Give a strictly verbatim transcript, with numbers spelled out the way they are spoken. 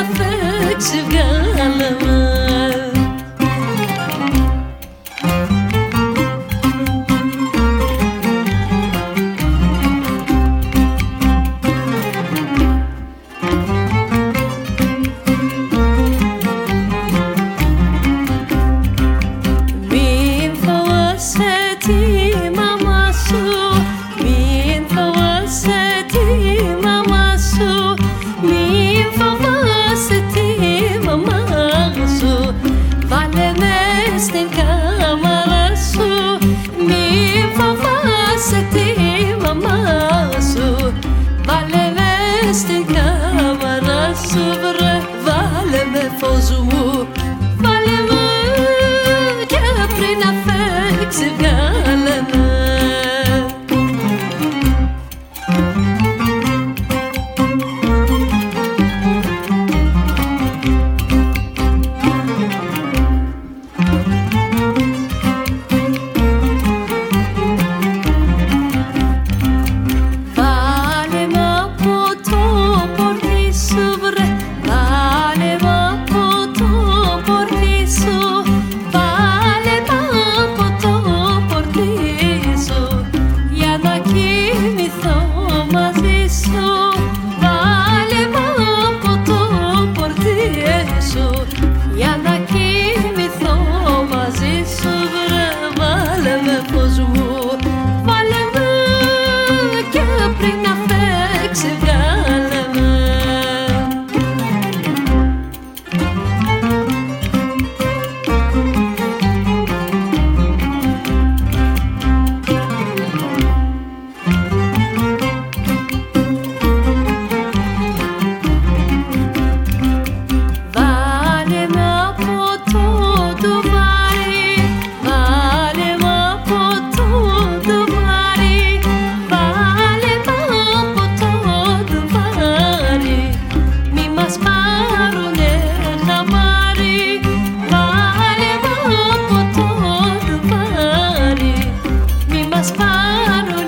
φέξει βγάλε με. Φως μου, βάλε με και πριν να φέξει βγάλε με. Βάλε με από το πορτί σου βρε, βάλε με για να κοιμηθώ μαζί σου βρε. Βάλε με φως μου, βάλε με και πριν να φέξει βγάλε με. Σπάρουνε